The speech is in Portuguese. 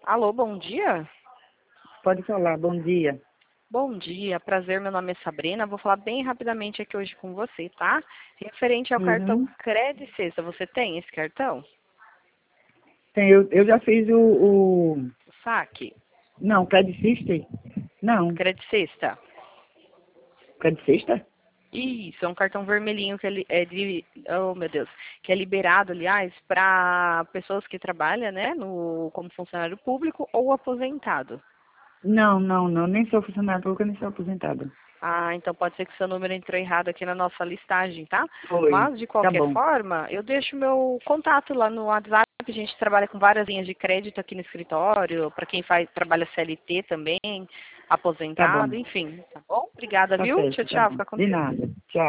Alô, bom dia? Pode falar, bom dia. Bom dia, prazer, meu nome é Sabrina. Vou falar bem rapidamente aqui hoje com você, tá? Referente ao cartão Uhum. Credit Sexta, você tem esse cartão? Tem, eu já fiz O saque? Não, Credit System? Não, Credit Sexta? Credit Sexta? Isso, é um cartão vermelhinho que ele é de, oh meu Deus, que é liberado, aliás, para pessoas que trabalham, né, como funcionário público ou aposentado. Não, nem sou funcionário público, nem sou aposentado. Ah, então pode ser que seu número entrou errado aqui na nossa listagem, tá? Foi, Mas, de tá qualquer bom. forma, eu deixo meu contato lá no WhatsApp. A gente trabalha com várias linhas de crédito aqui no escritório, para quem trabalha CLT também, Tá bom, aposentado, enfim. Tá bom? Obrigada, tá viu? Tchau, certo, tá tchau. bom. Fica com De Deus. nada, tchau.